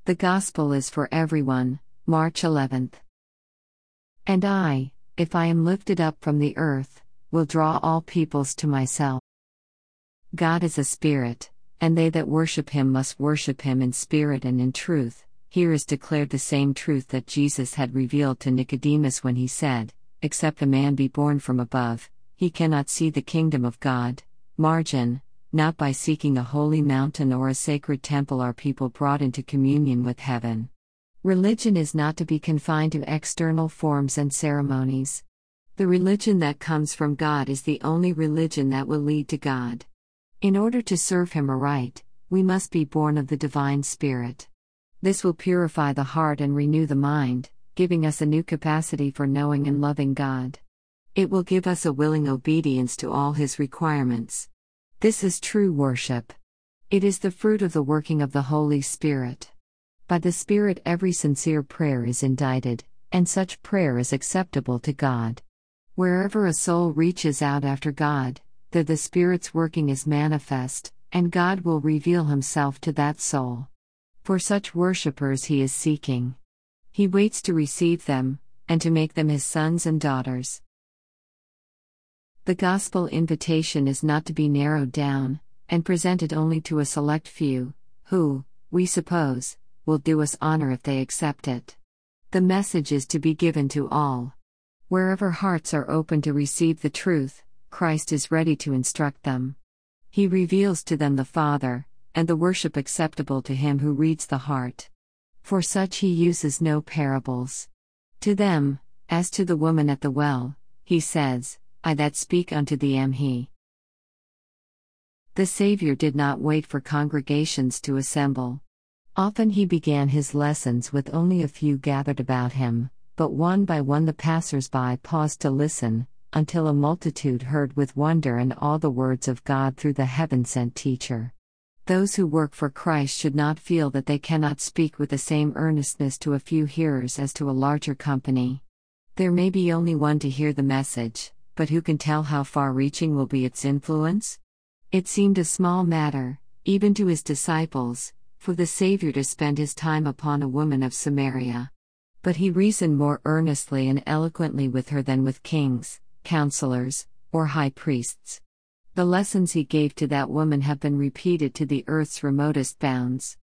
The Gospel is for everyone, March 11th. And I, if I am lifted up from the earth, will draw all peoples to myself. God is a spirit, and they that worship him must worship him in spirit and in truth. Here is declared the same truth that Jesus had revealed to Nicodemus when he said, "Except a man be born from above, he cannot see the kingdom of God." Margin, not by seeking a holy mountain or a sacred temple are people brought into communion with heaven. Religion is not to be confined to external forms and ceremonies. The religion that comes from God is the only religion that will lead to God. In order to serve him aright, we must be born of the divine Spirit. This will purify the heart and renew the mind, giving us a new capacity for knowing and loving God. It will give us a willing obedience to all his requirements. This is true worship. It is the fruit of the working of the Holy Spirit. By the Spirit every sincere prayer is indited, and such prayer is acceptable to God. Wherever a soul reaches out after God, there the Spirit's working is manifest, and God will reveal himself to that soul. For such worshippers he is seeking. He waits to receive them, and to make them his sons and daughters. The gospel invitation is not to be narrowed down, and presented only to a select few, who, we suppose, will do us honor if they accept it. The message is to be given to all. Wherever hearts are open to receive the truth, Christ is ready to instruct them. He reveals to them the Father, and the worship acceptable to him who reads the heart. For such he uses no parables. To them, as to the woman at the well, he says, "I that speak unto thee am he." The Savior did not wait for congregations to assemble. Often he began his lessons with only a few gathered about him, but one by one the passers-by paused to listen, until a multitude heard with wonder and awe the words of God through the heaven-sent teacher. Those who work for Christ should not feel that they cannot speak with the same earnestness to a few hearers as to a larger company. There may be only one to hear the message, but who can tell how far-reaching will be its influence? It seemed a small matter, even to his disciples, for the Savior to spend his time upon a woman of Samaria. But he reasoned more earnestly and eloquently with her than with kings, counselors, or high priests. The lessons he gave to that woman have been repeated to the earth's remotest bounds.